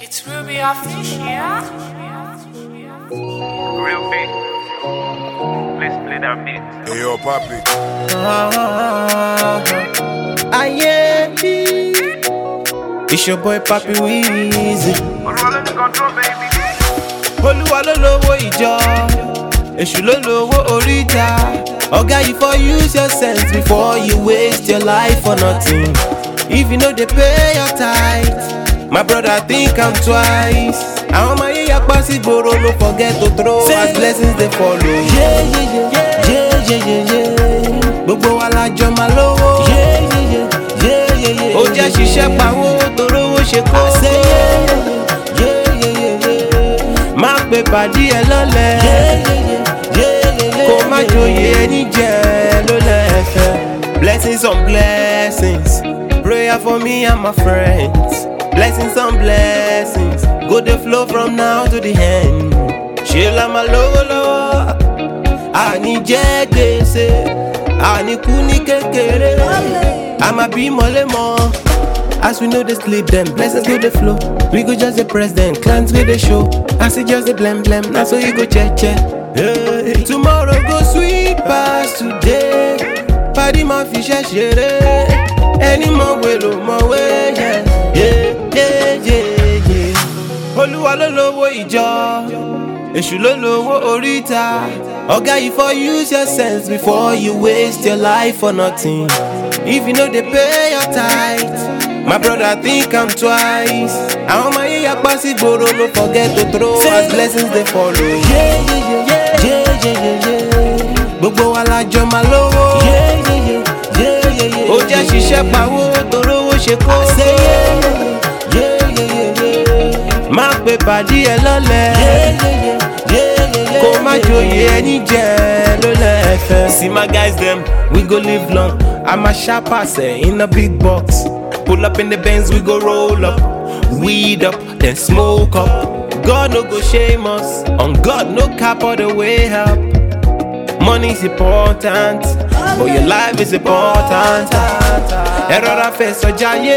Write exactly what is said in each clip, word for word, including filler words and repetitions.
It's Ruby Official. Real beat. Please play that beat. Hey yo, Papi. Ah, ah, yeah. It's your boy Papi Weezy. Olúwa ló ní control, baby. Olúwa ló lówó ìjọ, Èṣù ló lówó oríta. Oga, you for use your sense before you waste your life for nothing. If you know they pay your tithe, my brother think I'm twice. Àwọn ọmọ yìí yapa sí gbòòrò, no forget to throw as blessings they follow. Yeah, yeah, yeah, yeah, yeah, yeah, yeah. Gbogbo wa la jọ máa lówó. Yeah, yeah, yeah, yeah, yeah, yeah. Ó jẹ́ ṣiṣẹ́ pawó torówó ṣe kó. Yeah, yeah, yeah, yeah. Má pe pàdí ẹ lọ́lẹ̀. Yeah, yeah, yeah, yeah, yeah. Kó má joyè ẹni jẹ́ ló lẹ́fẹ̀ẹ́. Blessings on blessings. Prayer for me and my friends. Blessings on blessings. Go the flow from now to the end. Ṣé la máa lówó lọ́wọ́? Àní jẹ́ gbèsè. Àní kú ní kékeré. Àmà bí mọ́lẹ́mọ́. As we know they sleep them, blessings go the flow. We go just the president, clans go the show. As it just the blem blem, now so you go check check. Hey. Tomorrow go sweet past today. Party ma fi ṣe ṣeré. Any more way lo more way, yeah, yeah, yeah, yeah, yeah. Olúwa ló lówó ìjọ, Èṣù ló lówó oríta. Oga, you for use your sense before you waste your life for nothing. If you know they pay your tithe, my brother think I'm twice. Àwọn ọmọ yìí yapa sí gbòòrò, no forget to throw as blessings they follow. Yeah, yeah, yeah, yeah, yeah, yeah, yeah. Gbogbo wa la jọ máa lówó. Yeah, yeah, yeah, yeah, yeah, yeah. Ó jẹ́ ṣiṣẹ́ pawó torówó ṣe kó. Yeah, yeah, yeah, yeah. Má pe pàdí ẹ lọ́lẹ̀. Yeah, yeah, yeah, yeah, yeah. Kó má joyè ẹni jẹ́ ló lẹ́fẹ̀ẹ́. See my guys them, we go live long. I'm a sharp asset in a big box. Pull up in the Benz, we go roll up. Weed up, then smoke up. God no go shame us. On God no cap all the way up. Money is important, but your life is important. Ẹ rọra fẹsọ̀ jayé,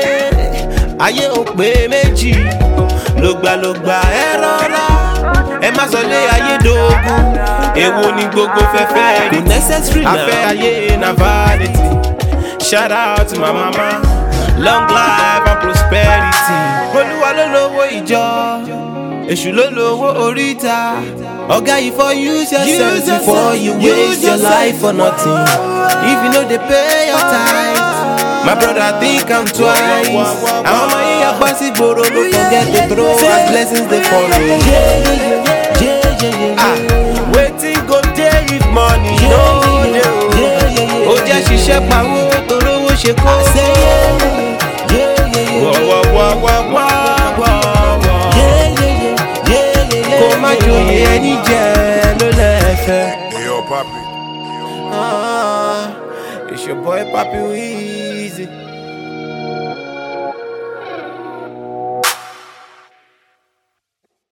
ayé ò pé méjì. Lògbà lògbà ẹ rọra, ẹ má sọ lé ayé dógún. Èwo ni gbogbo fẹ́fẹ́ rí? Kò necessary now. Afẹ́ ayé na vanity. Shout out to my mama, long life and prosperity. Olúwa ló lówó ìjọ, Èṣù ló lówó oríta. Oga, you for use your sense before you waste your life for nothing. If you know they pay your tithe, my brother think I'm twice. Àwọn ọmọ yìí yapa sí gbòòrò, no forget to throw as blessings they follow. Yeah, yeah, yeah, yeah, yeah. Ah, wetin go dey if money no dey? Ó jẹ́ ṣiṣẹ́ pawó torówó ṣe kó. Wọ́ wọ́ wọ́ wọ́ wọ́ wọ́. Kó má joyè ẹni jẹ́ ló lẹ́fẹ̀ẹ́. Hey yo, Papi. Ah, it's your boy Papi Weezy.